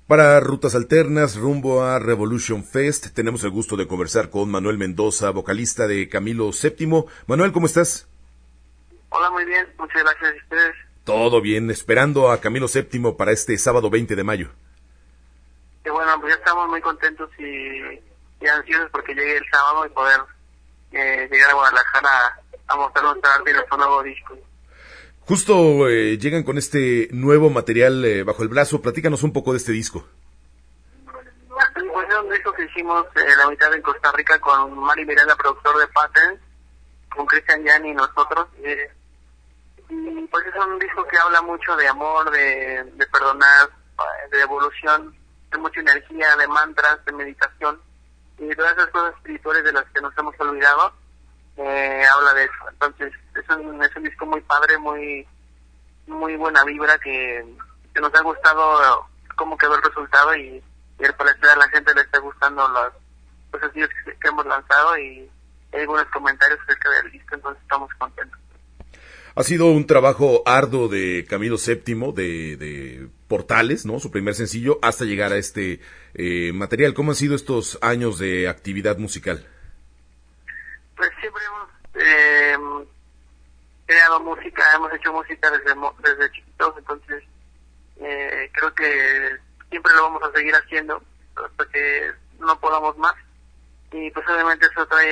Para Rutas Alternas, rumbo a Revolution Fest, tenemos el gusto de conversar con Manuel Mendoza, vocalista de Camilo VII. Manuel, ¿cómo estás? Hola, muy bien, muchas gracias a ustedes. Todo bien, esperando a Camilo VII para este sábado 20 de mayo. Y bueno, pues ya estamos muy contentos y ansiosos porque llegue el sábado y poder llegar a Guadalajara a mostrar nuestra arte y nuestro nuevo disco. Justo llegan con este nuevo material bajo el brazo. Platícanos un poco de este disco. Pues es un disco que hicimos la mitad en Costa Rica con Mari Miranda, productor de Patents, con Cristian Yanni y nosotros. Y pues es un disco que habla mucho de amor, de perdonar, de evolución, de mucha energía, de mantras, de meditación y de todas esas cosas espirituales de las que nos hemos olvidado. Habla de eso. Entonces es un disco muy padre, muy buena vibra, que nos ha gustado cómo quedó el resultado y al parecer a la gente le está gustando los sencillos que hemos lanzado y hay algunos comentarios acerca del disco, entonces estamos contentos. Ha sido un trabajo arduo de Camilo VII, de Portales, ¿no? Su primer sencillo, hasta llegar a este material. ¿Cómo han sido estos años de actividad musical? Pues siempre hemos creado música, hemos hecho música desde chiquitos, entonces creo que siempre lo vamos a seguir haciendo hasta que no podamos más. Y pues obviamente eso trae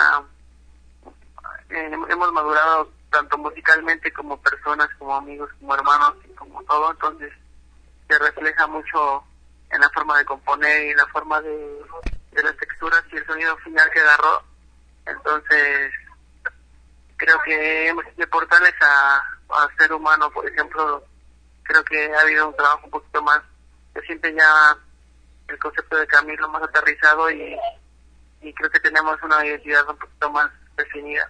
hemos madurado tanto musicalmente como personas, como amigos, como hermanos y como todo, entonces se refleja mucho en la forma de componer y en la forma de las texturas y el sonido final que agarró. Entonces creo que de Portales a Ser Humano, por ejemplo, creo que ha habido un trabajo un poquito más, se siente ya el concepto de Camilo más aterrizado y creo que tenemos una identidad un poquito más definida.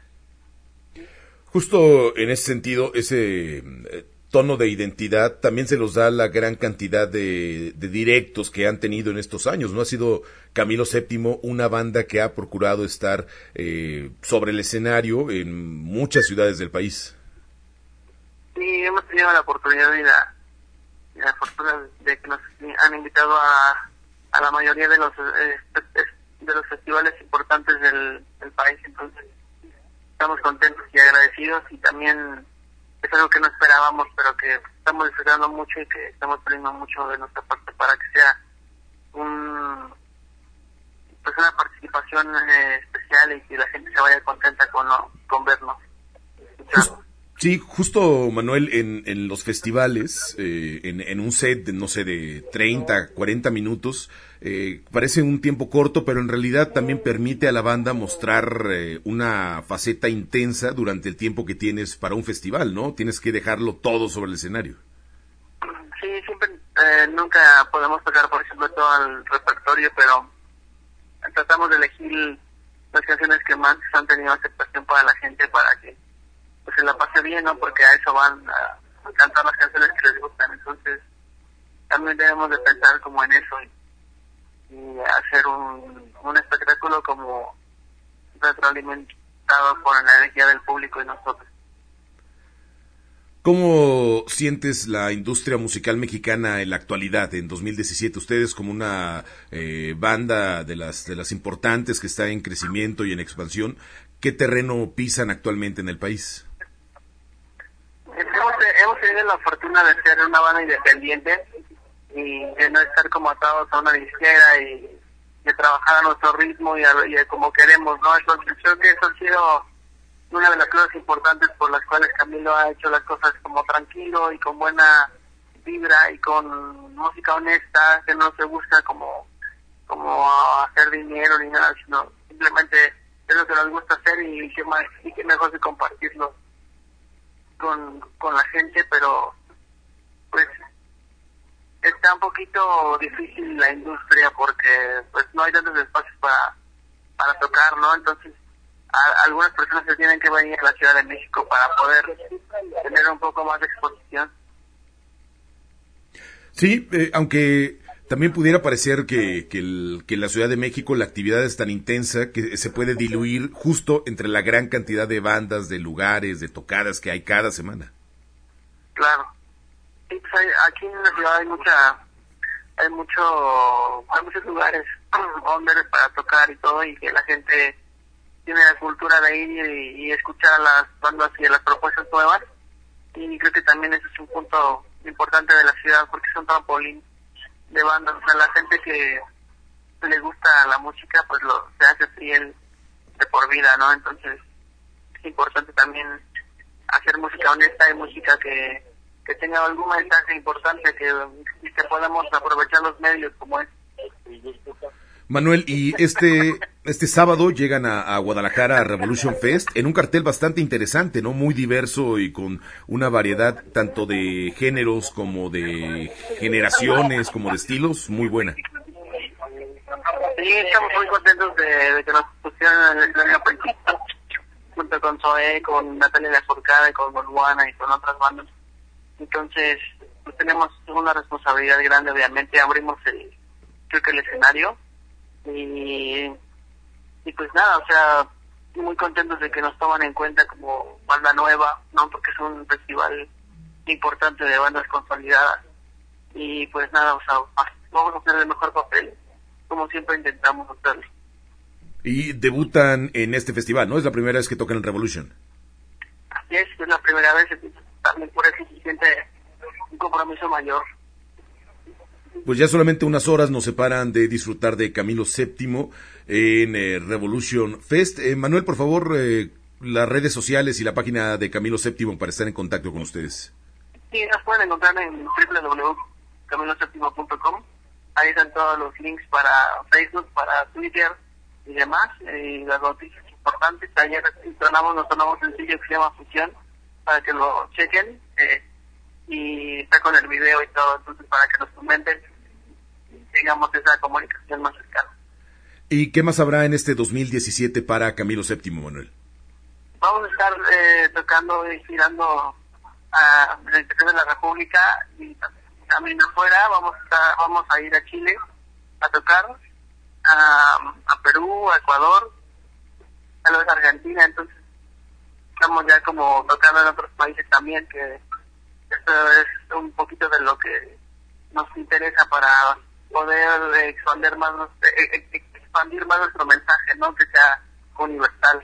Justo en ese sentido, ese tono de identidad también se los da la gran cantidad de directos que han tenido en estos años, ¿no? Ha sido Camilo VII una banda que ha procurado estar sobre el escenario en muchas ciudades del país. Sí, hemos tenido la oportunidad y la fortuna de que nos han invitado a la mayoría de los festivales importantes del país, entonces estamos contentos y agradecidos, y también es algo que no esperábamos, pero que estamos disfrutando mucho y que estamos poniendo mucho de nuestra parte para que sea una participación especial y que la gente se vaya contenta con vernos. Sí, justo, Manuel, en los festivales, en un set, no sé, de 30, 40 minutos, parece un tiempo corto, pero en realidad también permite a la banda mostrar una faceta intensa durante el tiempo que tienes para un festival, ¿no? Tienes que dejarlo todo sobre el escenario. Sí, siempre, nunca podemos tocar, por ejemplo, todo el repertorio, pero tratamos de elegir las canciones que más han tenido aceptación para la gente, para que pues se la pase bien, ¿no? Porque a eso van a cantar las canciones que les gustan. Entonces también debemos de pensar como en eso y hacer un espectáculo como retroalimentado por la energía del público y nosotros. ¿Cómo sientes la industria musical mexicana en la actualidad, en 2017? Ustedes como una banda de las importantes que está en crecimiento y en expansión, ¿qué terreno pisan actualmente en el país? Hemos tenido la fortuna de ser una banda independiente y de no estar como atados a una disquera y de trabajar a nuestro ritmo y a como queremos, ¿no? Entonces creo que eso ha sido una de las cosas importantes por las cuales Camilo ha hecho las cosas como tranquilo y con buena vibra y con música honesta, que no se busca como hacer dinero ni nada, sino simplemente es lo que nos gusta hacer y que mejor de compartirlo con la gente, pero pues está un poquito difícil la industria porque pues no hay tantos espacios para tocar, ¿no? Entonces algunas personas se tienen que venir a la Ciudad de México para poder tener un poco más de exposición. Sí, aunque también pudiera parecer que en la Ciudad de México la actividad es tan intensa que se puede diluir justo entre la gran cantidad de bandas, de lugares, de tocadas que hay cada semana. Claro. Sí, pues aquí en la ciudad hay hay muchos lugares donde para tocar y todo, y que la gente tiene la cultura de ir y escuchar a las bandas y a las propuestas nuevas, y creo que también ese es un punto importante de la ciudad, porque es un trampolín de bandas. O sea, la gente que le gusta la música pues se hace fiel de por vida, ¿no? Entonces es importante también hacer música honesta y música que tenga algún mensaje importante, que podamos aprovechar los medios como es. Manuel, y este sábado llegan a Guadalajara a Revolution Fest en un cartel bastante interesante, ¿no? Muy diverso y con una variedad tanto de géneros como de generaciones, como de estilos, muy buena. Sí, estamos muy contentos de que nos pusieron en el escenario principal, junto con Zoé, con Natalia Lafourcade, con Golwana y con otras bandas. Entonces, pues tenemos una responsabilidad grande, obviamente. Abrimos creo que el escenario y pues nada, o sea, muy contentos de que nos toman en cuenta como banda nueva, ¿no? Porque es un festival importante de bandas consolidadas y pues nada, o sea, vamos a hacer el mejor papel, como siempre intentamos hacerlo. Y debutan en este festival, ¿no? Es la primera vez que tocan en Revolution. Así es la primera vez, también por eso se siente un compromiso mayor. Pues ya solamente unas horas nos separan de disfrutar de Camilo VII en Revolution Fest. Manuel, por favor, las redes sociales y la página de Camilo VII para estar en contacto con ustedes. Sí, nos pueden encontrar en www.camiloseptimo.com. Ahí están todos los links para Facebook, para Twitter y demás. Las noticias importantes. Ayer estrenamos nuestro nuevo sencillo que se llama Fusión, para que lo chequen. Y está con el video y todo, entonces para que nos comenten, digamos, esa comunicación más cercana. ¿Y qué más habrá en este 2017 para Camilo VII, Manuel? Vamos a estar tocando y girando en el interior de la República y también afuera. Vamos a ir a Chile a tocar, a Perú, a Ecuador, a lo de Argentina. Entonces estamos ya como tocando en otros países también, que esto es un poquito de lo que nos interesa para poder expandir más nuestro mensaje, ¿no? Que sea universal.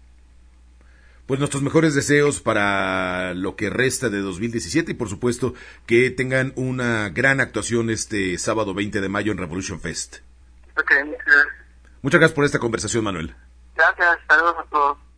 Pues nuestros mejores deseos para lo que resta de 2017 y por supuesto que tengan una gran actuación este sábado 20 de mayo en Revolution Fest. Okay, muchas gracias. Muchas gracias por esta conversación, Manuel. Gracias, saludos a todos.